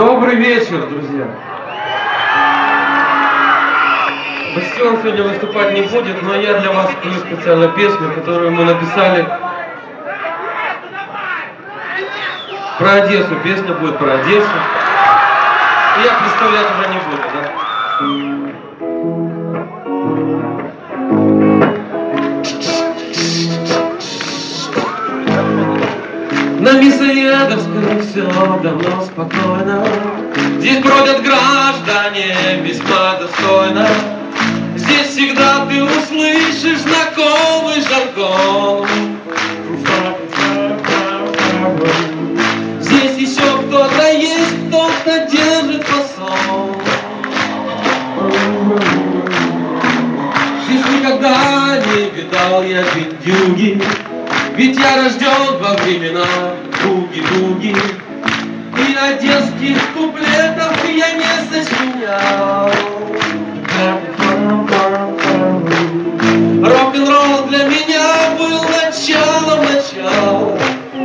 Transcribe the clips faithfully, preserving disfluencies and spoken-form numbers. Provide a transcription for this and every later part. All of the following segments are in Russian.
Добрый вечер, друзья. Бастион сегодня выступать не будет, но я для вас спою специально песню, которую мы написали про Одессу. Песня будет про Одессу. И я представлять уже не буду, да? На Мясоедовской все давно спокойно. Здесь бродят граждане весьма достойно. Здесь всегда ты услышишь знакомый жаргон. Здесь еще кто-то есть, кто-то держит фасон. Здесь никогда не видал я бендюги, ведь я рожден во времена буги-буги. И одесских куплетов я не сочинял. Рок-н-ролл для меня был началом начала.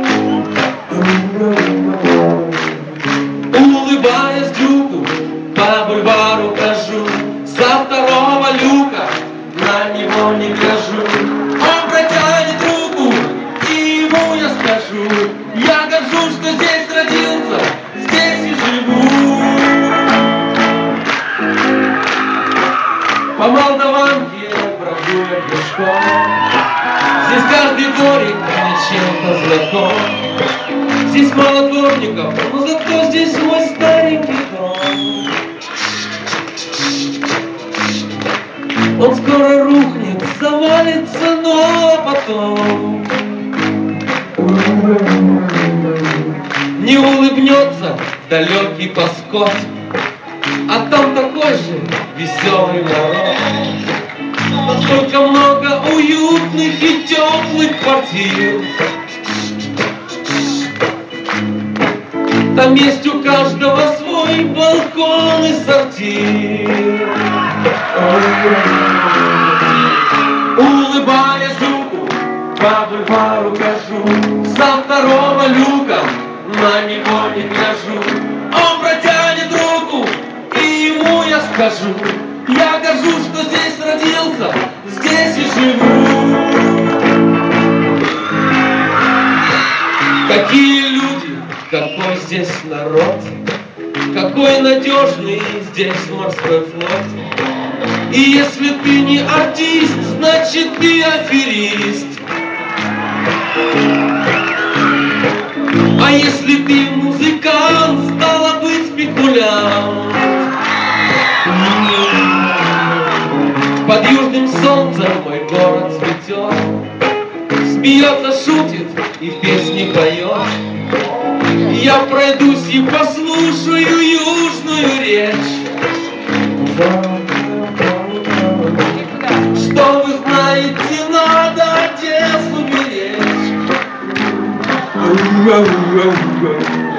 Улыбаясь дюку, по бульвару хожу, со второго люка на него не гляжу. Он протянет руку, и ему я скажу: я горжусь, что здесь родился, здесь и живу. По Молдаванке брожу я пешком. Здесь каждый дворик мне чем-то знаком. Здесь мало дворников, но зато здесь мой старенький дом. Он скоро рухнет, завалится, но потом не улыбнется далекий паскот, а там такой же веселый народ. Насколько много уютных и теплых квартир. Там есть у каждого свой балкон и сортир. Улыбаясь руку, по бульвару хожу, со второго люка на него не гляжу. Он протянет руку, и ему я скажу: я горжусь, что здесь родился, здесь и живу. Какие люди, какой здесь народ, какой надежный здесь морской флот. И если ты не артист, значит ты аферист. А если ты музыкант, стало быть спекулянт. Под южным солнцем мой город цветет, смеется, шутит и песни поет. Я пройдусь и послушаю южную речь. Что вы знаете, надо Одессу беречь.